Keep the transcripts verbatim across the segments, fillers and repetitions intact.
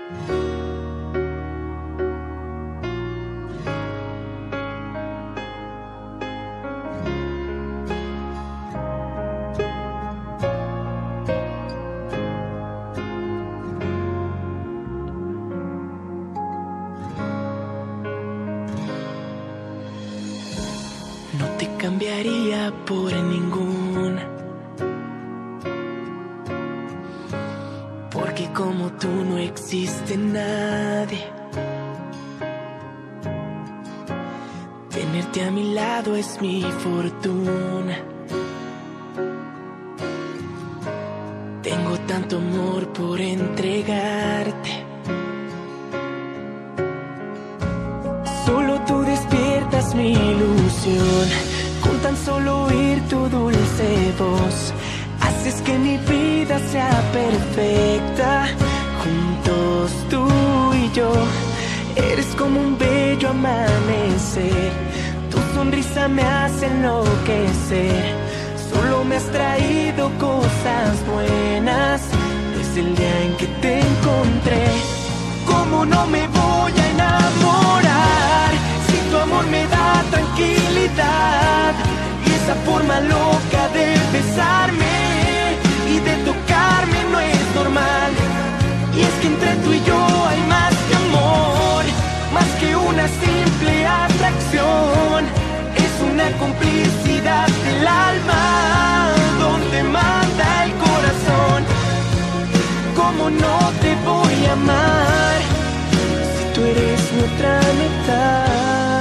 No te cambiaría por ninguna, porque como tú no existe nadie. Tenerte a mi lado es mi fortuna. Tengo tanto amor por entregarte. Solo tú despiertas mi ilusión. Con tan solo oír tu dulce voz, haces que mi vida sea perfecta. Juntos tú y yo, eres como un bello amanecer. Tu sonrisa me hace enloquecer. Solo me has traído cosas buenas desde el día en que te encontré. ¿Cómo no me voy a enamorar si tu amor me da tranquilidad? Y esa forma loca de besarme y de tocarme no es normal. Y es que entre tú y yo hay más que amor, más que una simple atracción. Es una complicidad del alma donde manda el corazón. ¿Cómo no te voy a amar si tú eres mi otra mitad?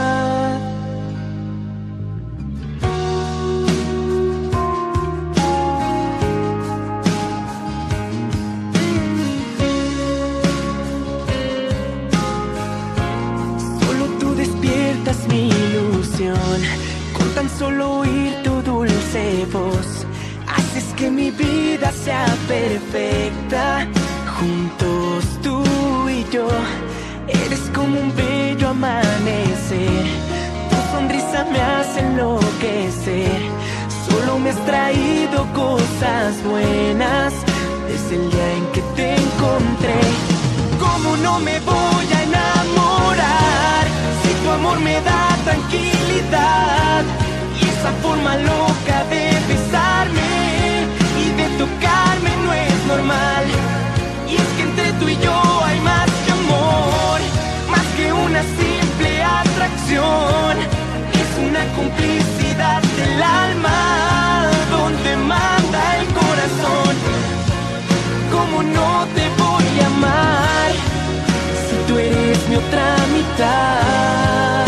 Solo tú despiertas mi ilusión. Con tan solo oír tu dulce voz, haces que mi vida sea perfecta. Juntos tú y yo, eres como un bello amanecer. Tu sonrisa me hace enloquecer. Solo me has traído cosas buenas desde el día en que te encontré. ¿Cómo no me voy a enamorar si tu amor me da tranquilidad? Y esa forma loca de besarme y de tocarme no es normal. Y es que entre tú y yo hay más que amor, más que una simple atracción. Es una complicidad del alma donde manda el corazón. ¿Cómo no te voy a amar si tú eres mi otra mitad?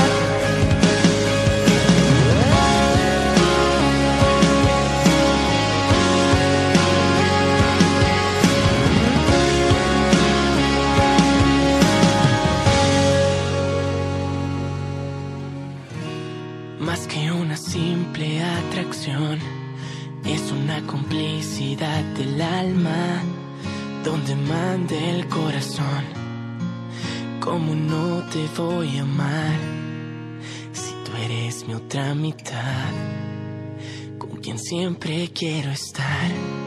Más que una simple atracción, es una complicidad del alma donde manda el corazón. ¿Cómo no te voy a amar si tú eres mi otra mitad, con quien siempre quiero estar?